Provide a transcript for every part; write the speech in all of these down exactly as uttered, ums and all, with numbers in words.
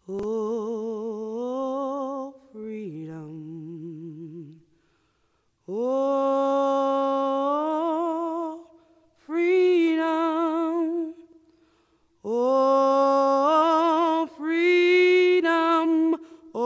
Oh, freedom. Oh, freedom. Oh, freedom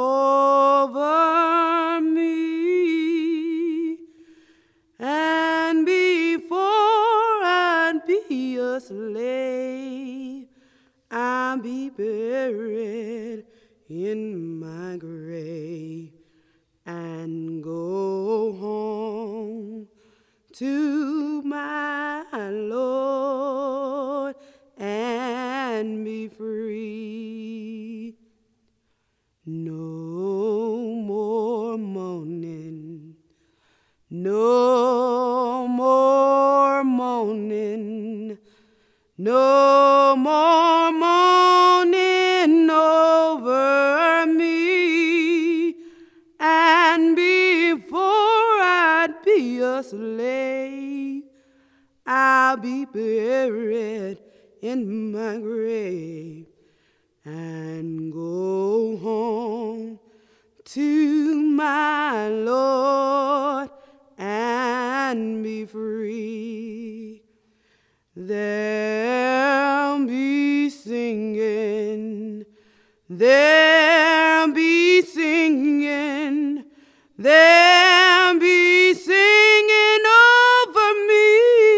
over me. And before I'd be a slave, I'll be buried in my grave and go home to my Lord and be free. No more mourning, no more mourning, no more mourning over me. And before I'd be a slave, I'll be buried in my grave and go home to my Lord and be free. There'll be singing, there'll be singing, there'll be singing over me.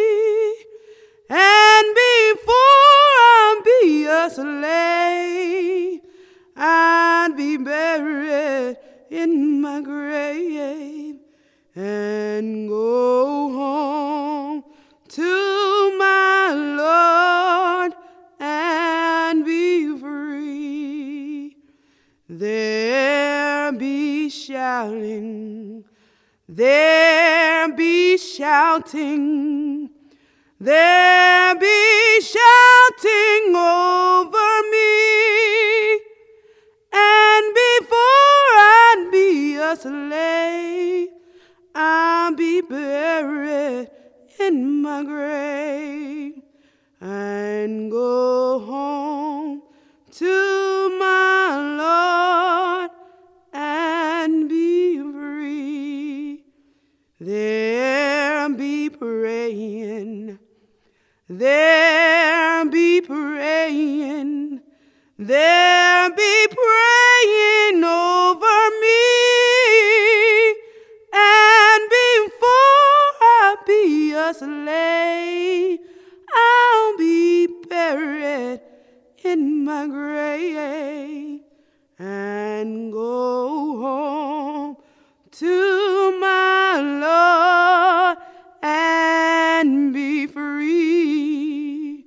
And before I'll be a slave, I'd be buried in my grave and go home to my Lord and be free. There be shouting, there be shouting, there be shouting over me. And before I'd be a slave, I'll be buried in my grave and go home to my Lord and be free. There be praying, there be praying, there be praying over me. And before I be a slave, I'll be buried in my grave and go home to my Lord and be free.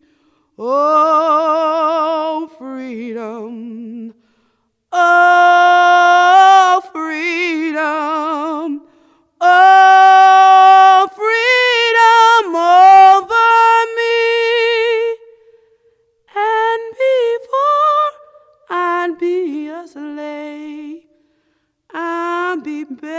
Oh, freedom. Oh, freedom. Oh, freedom over me. And before I'd be a slave, I'll be buried